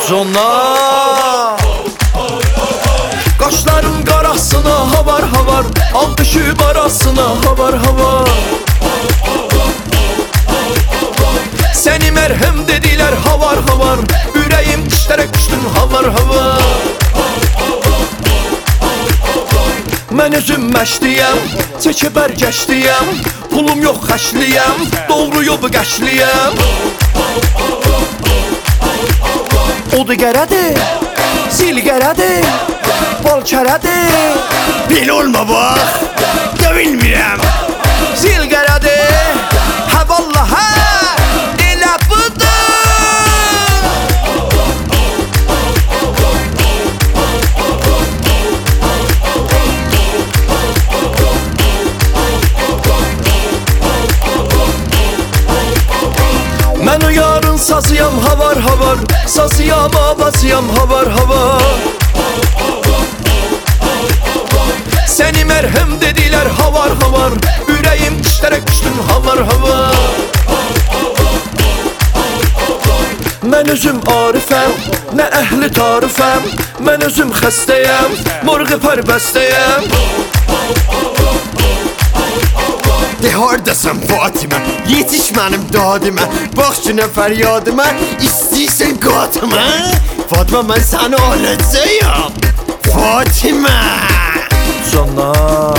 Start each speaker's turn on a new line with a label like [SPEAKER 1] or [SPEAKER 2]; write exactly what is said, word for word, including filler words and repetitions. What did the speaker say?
[SPEAKER 1] Zona Qaşların qarasına havar havar, al düşüb arasına havar havar. Səni mərhəm dedilər havar havar, ürəyim işlərə düşdün havar havar. Mən özüm məşliyəm, çəkə bərgəşliyəm, pulum yox xəşliyəm, doğru yolu qəşliyəm. Odu gərədir, sil gərədir, bol kərədir.
[SPEAKER 2] Bil olma bax, da bilmirəm.
[SPEAKER 1] Sil gərədir, hə vallaha, elə budur. Mən o yarın sazıyam havar havar, sazıyam abazıyam havar havar. Səni mərhəm dedilər havar havar, ürəyim işlərə düşdün havar havar. Mən özüm arifəm, nə əhli tarifəm, mən özüm xəstəyəm, morğu pərbəstəyəm.
[SPEAKER 2] De hardasan Fatıma, yetiş mənim dadimə, bax günə fəryadımə, istəyirsən qatıma. Fatıma, mən səni alacağım Fatıma.
[SPEAKER 1] Zona